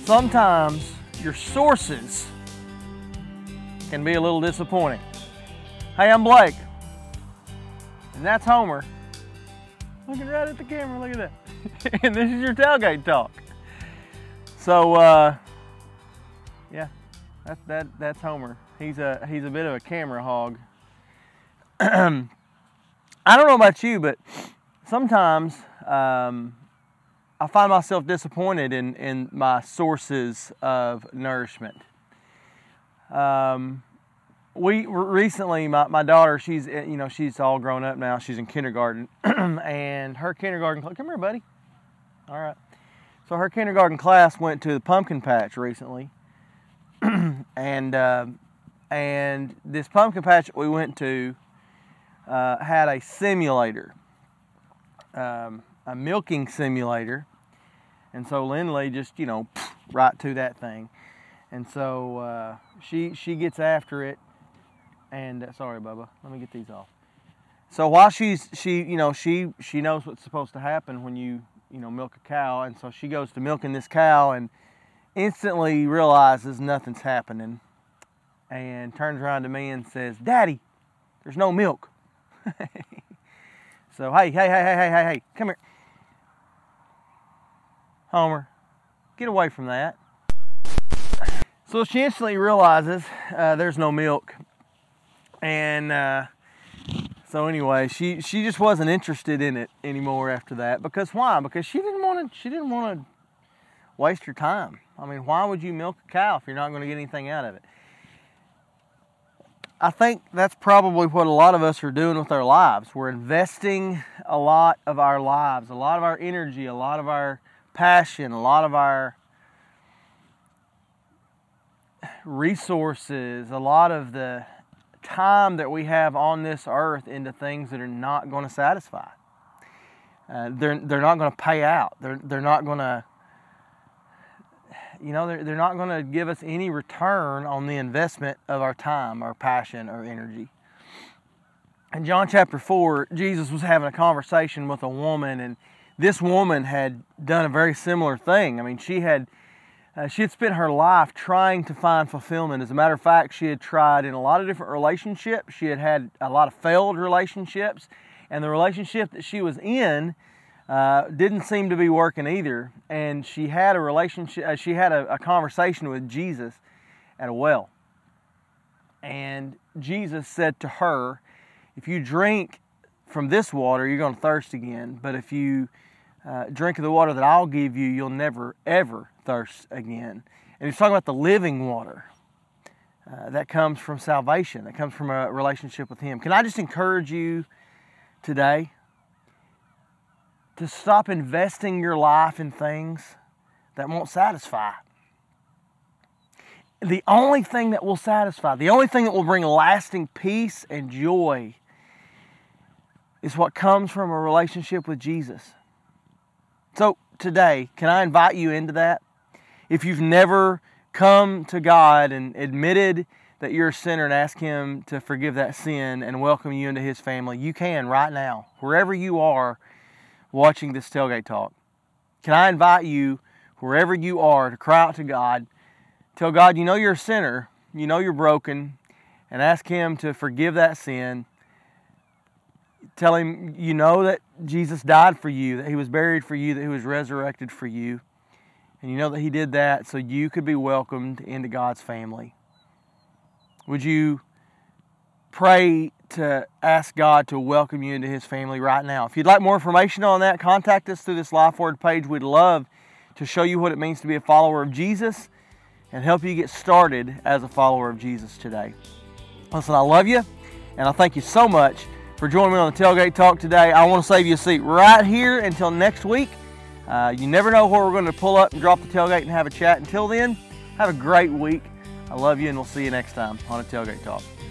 sometimes your sources can be a little disappointing. Hey, I'm Blake, and that's Homer. Looking right at the camera, look at that. And this is your Tailgate Talk. So, yeah, that's Homer. He's a bit of a camera hog. I don't know about you, but sometimes I find myself disappointed in my sources of nourishment. We recently, my daughter, she's all grown up now. She's in kindergarten, and her kindergarten class. Come here, buddy. All right. So her kindergarten class went to the pumpkin patch recently, and this pumpkin patch that we went to had a simulator, a milking simulator, and so Lindley just right to that thing, and so she gets after it. And sorry, Bubba, let me get these off. So while she knows what's supposed to happen when you milk a cow, and so she goes to milking this cow and instantly realizes nothing's happening, and turns around to me and says, "Daddy, there's no milk." So hey, come here, Homer, get away from that. So she instantly realizes there's no milk. And so anyway, she just wasn't interested in it anymore after that. Because why? Because she didn't want to waste her time. I mean, why would you milk a cow if you're not going to get anything out of it? I think that's probably what a lot of us are doing with our lives. We're investing a lot of our lives, a lot of our energy, a lot of our passion, a lot of our resources, a lot of the time that we have on this earth into things that are not going to satisfy. They're not going to pay out. They're not going to, they're not going to give us any return on the investment of our time, our passion, our energy. In John chapter 4, Jesus was having a conversation with a woman, and this woman had done a very similar thing. I mean, she had spent her life trying to find fulfillment. As a matter of fact, she had tried in a lot of different relationships. She had a lot of failed relationships, and the relationship that she was in didn't seem to be working either. And she had a relationship. She had a conversation with Jesus at a well, and Jesus said to her, "If you drink from this water, you're going to thirst again. But if you drink of the water that I'll give you, you'll never, ever thirst again." And he's talking about the living water that comes from salvation, that comes from a relationship with Him. Can I just encourage you today to stop investing your life in things that won't satisfy? The only thing that will satisfy, the only thing that will bring lasting peace and joy is what comes from a relationship with Jesus. So today, can I invite you into that? If you've never come to God and admitted that you're a sinner and ask Him to forgive that sin and welcome you into His family, you can right now, wherever you are watching this Tailgate Talk. Can I invite you, wherever you are, to cry out to God, tell God you know you're a sinner, you know you're broken, and ask Him to forgive that sin. Tell Him you know that Jesus died for you, that He was buried for you, that He was resurrected for you. And you know that He did that so you could be welcomed into God's family. Would you pray to ask God to welcome you into His family right now? If you'd like more information on that, contact us through this LifeWord page. We'd love to show you what it means to be a follower of Jesus and help you get started as a follower of Jesus today. Listen, I love you, and I thank you so much for joining me on the Tailgate Talk today. I want to save you a seat right here until next week. You never know where we're going to pull up and drop the tailgate and have a chat. Until then, have a great week. I love you, and we'll see you next time on a Tailgate Talk.